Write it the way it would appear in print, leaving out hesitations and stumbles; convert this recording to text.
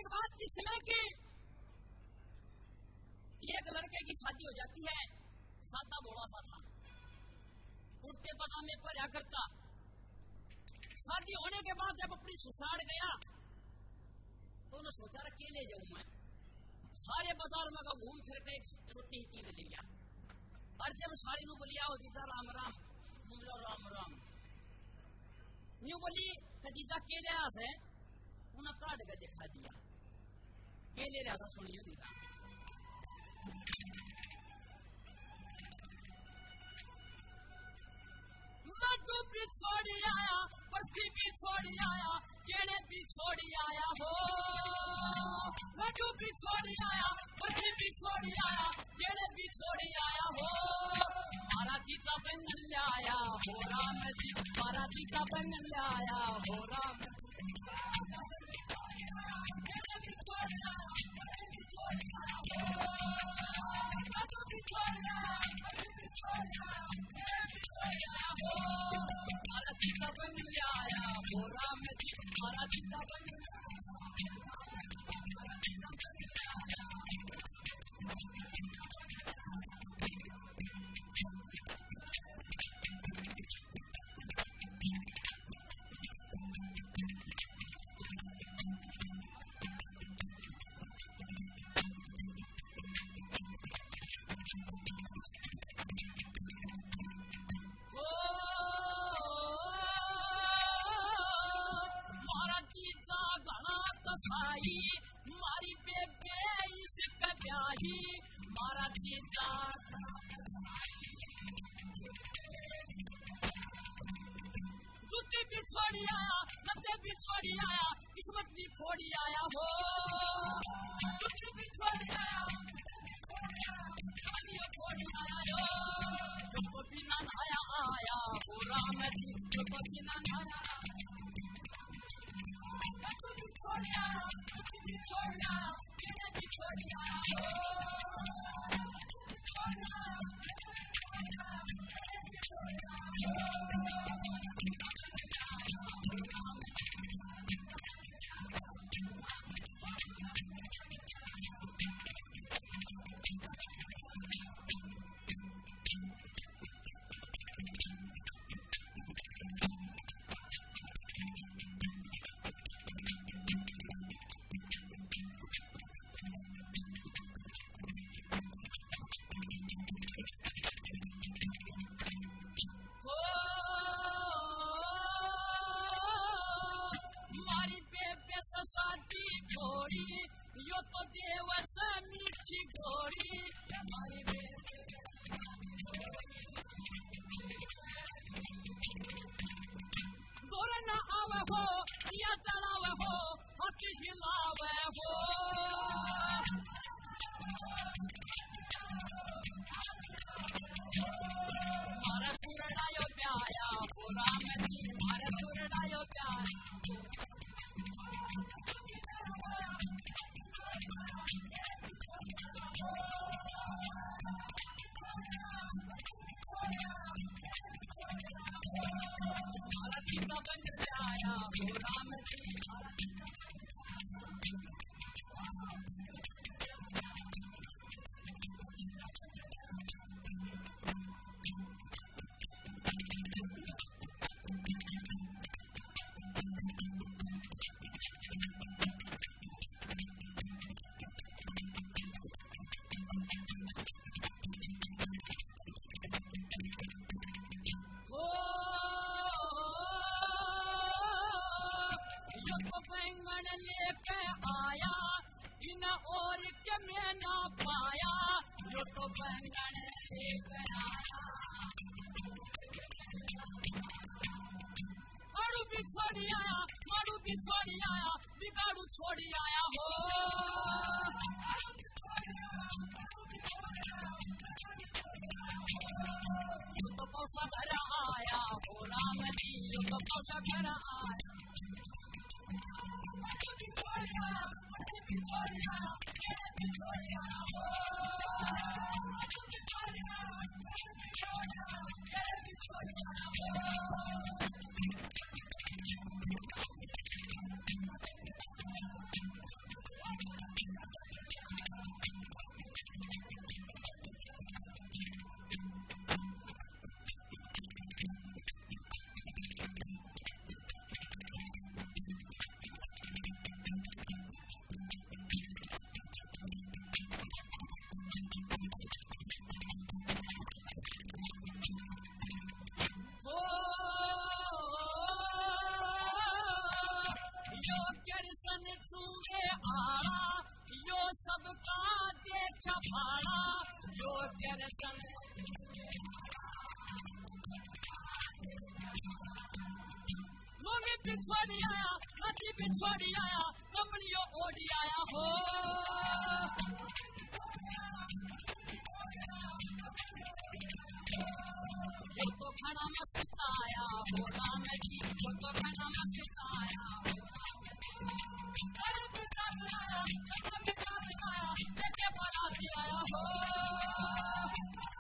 एक बात की समय की एक लड़के की शादी हो जाती है, सादा बोला था, कुर्ते पजामे पहना करता। शादी होने के बाद जब अपनी ससुराल गया तो उन्हें सोचा अकेले जाऊं मैं, सारे बाजार में घूम फिर के एक छोटी ही चीज ले गया। और जब साड़ी नु बोलिया हो जीजा राम राम, बोलो राम राम, न्यू बोली जीजा केले हाथ है, उन्हें काट के दिखा दिया। केले रहा था, सुनियो दीदा लड्डू भी छोड़ी आया, बर्फी भी छोड़ी आया, केले भी छोड़ी आया हो। लड्डू भी छोड़ी आया, बर्फी भी छोड़ी आया, केले भी छोड़ी आया हो। मारा जीता बैंगन ले आया हो राम जी, मारा जीता बैंगन ले आया हो राम। केले भी छोड़ी आया, बर्फी भी छोड़ी आया हो। लड्डू भी छोड़ी आया, बर्फी भी छोड़ी आया, केले भी छोड़ी आया हो। मारा जीता बैंगन ले आया हो राम जी, मारा जीता बैंगन ले आया हो। मारी बेबे इसका ब्याही, मारा जीता जूती भी छोड़ी आया, नब्बे भी छोड़ी आया, किस्मत भी छोड़ी आया हो। जूती भी छोड़ी आया, शादियों छोड़ी आया हो। जो बिना नहाया आया हो राम जी, जो बिना नहाया छोड़ आया, भी छोड़ आया, भी छोड़ आया हो। शादी घोड़ी यो तो देवस मीठी घोड़ी, हमारी गोरे न आवे हो, दिया जलावे हो, हाथी हिलावे हो। मारा सुरडायो प्याया हो राम जी, मारा सुरडायो प्याया। आया हो राम जी, लेके आया इन और के मैं ना पाया, जो तो बैंगन लेके आया। मारू भी छोड़ी आया, मारू भी छोड़ी आया, बिगाड़ू छोड़ी आया हो। जो तो पैसा घर आया हो राम जी, जो तो पैसा घर आया। कैरसन छूए आड़ा, यो सबका देखा भाड़ा, यो कैरसन मुझे पिछोड़ी आया, नदी पिछोड़ी आया, कमलियों ओढ़ी आया हो। यो तो खाना में सिताया हो राम जी, यो तो खाना में सिताया हो राम जी, के साथ आया, के साथ आया, लेके बाराती आया हो।